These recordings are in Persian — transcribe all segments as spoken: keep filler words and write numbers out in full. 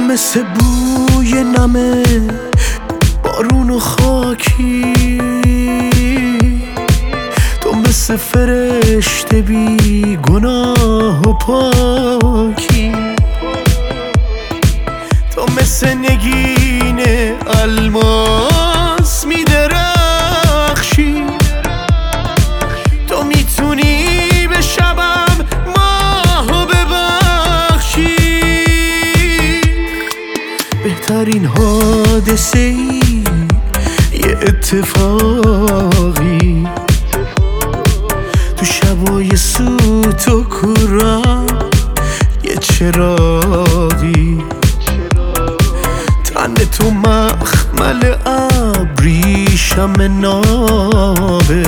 مثل بوی نمه بارون و خاکی، تو مثل فرشته بی گناه و پاکی، تو مثل نگین الماس میدرخشی، تو میتونی به شبم ماهو ببخشی. بهترین حادثه ای یه اتفاقی تو شبای سوت و کورم، یه چراغی تن تو مخمل ابریشم نابه،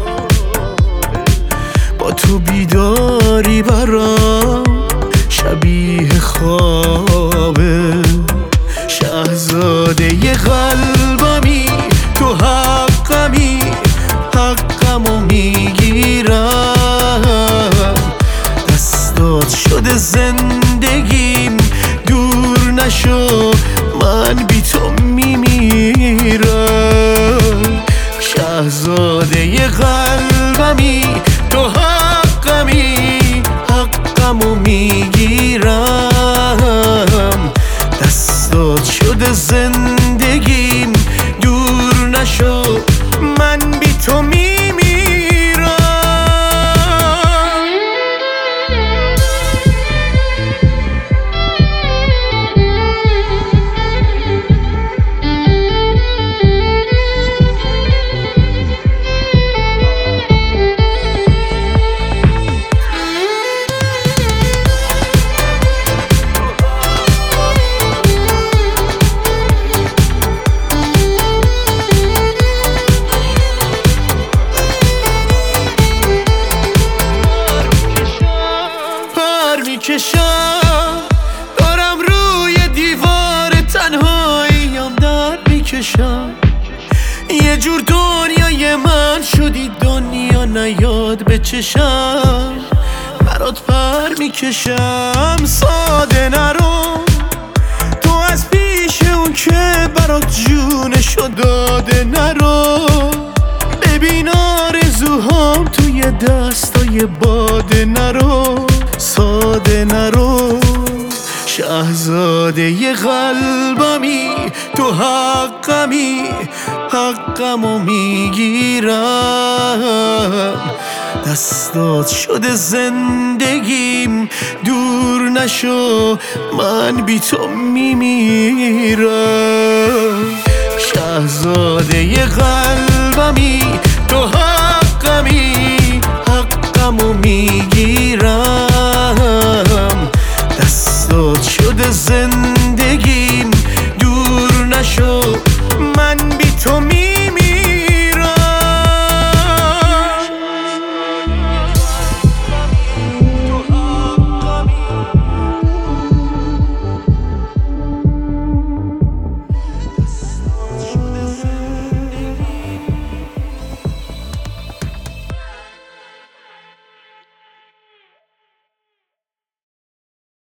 با تو بیداری برام شبیه خوابه. شهزاده ی قلبمی تو حقمی، حقمو میگیرم، دستات شده زندگیم دور نشو، من بی تو میمیرم. شهزاده ی قلبمی تو حقمی، حقمو میگیرم، دستات شده زندگیم دور نشو، من بی تو میمیرم. میکشم دارم روی دیوار تنهاییم در میکشم، یه جور دنیای من شدی دنیا نیاد به چشم، برات پر میکشم ساده نرو، تو از پیش اون که برات جونشو داده نرو، ببین آرزوهام توی دستای باده نرو، ساده نرو. شهزاده ی قلبمی تو حقمی، حقمو میگیرم، دستات شده زندگیم دور نشو، من بی تو میمیرم. شهزاده ی قلبمی تو حقمی، حقمو میگیرم، دستات شده زندگیم